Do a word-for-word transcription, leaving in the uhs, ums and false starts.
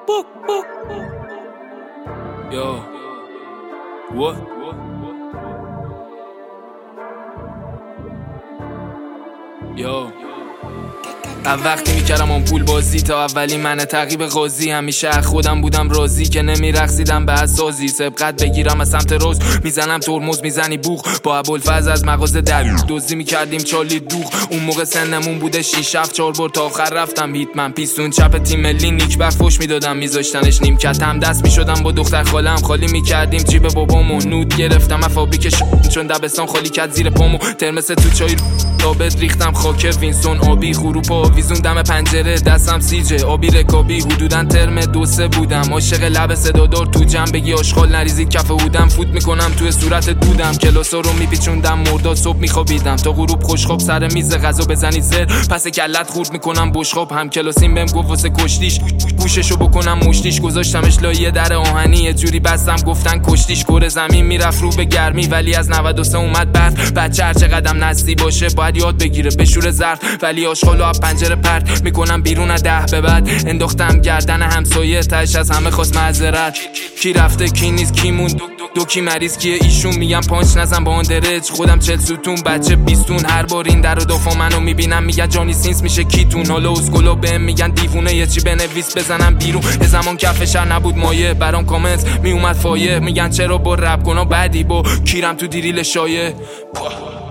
Yo, what? Yo از وقتی میکردم اون پول بازی تا اولی من تعقیب قاضی، همیشه از خودم بودم راضی که نمیرقصیدم به اسازی. سبقت بگیرم از سمت روز میزنم ترمز میزنی بوخ، با ابوالفضل از مغازه در دوزی میکردیم چالی دوخ. اون موقع سنمون بوده شیش هفت چهار بار تا آخر رفتم هیتمن پیستون چپ تیم ملی نیک بر فوش میدادم میذاشتنش نیم کتم دست میشدم با دختر خالم خالی میکردیم جیب بابامو نود گرفتم از فابریک چون دبستان خالی کرد زیر پامو ترمس تو چای ثابت ریختم خاک وینسون آبی خروپا ویزون دم پنجره دستم سیجه آبی رکابی حدوداً ترم دو سه بودم عاشق لب صدادار تو جمع بگی آشغال نریزی کف هودم فوت میکنم توی صورت دودم کلاسا رو میپیچوندم مرداد صبح میخوابیدم تا غروب خوشخواب سر میز غذا بزنی زر پس کلت خورد میکنم بشخاب هم کلاسیم بهم گفت واسه کشتیش گوششو بکنم مشتیش گذاشتمش لایه در آهنی یه جوری بستم گفتن کشتیش کره زمین میرفت رو به گرمی ولی از نود و سه اومد برف بچه هر چقدر نسلی باشه باید یاد بگیره بشور ظرف ولی آشغالو از پنجره پرت میکنم بیرون از ده به بعد انداختم گردن همسایه تاش از همه خواست معذرت کی رفته کی نیست کی موند دو کی مریض کیه ایشون میگم پانچ نزن با اون درج خودم چل ستون بچه بیستون هر بار این در و دافا منو میبینم میگن جانی سینس میشه کیتون حالا اسکولا بهم میگن دیوونه یه چی بنویس بزنم بیرون یه زمان کف شهر نبود مایه برام کامنت میومد فایه میگن چرا با رپ کنا بعدی با کیرم تو دیریل شایه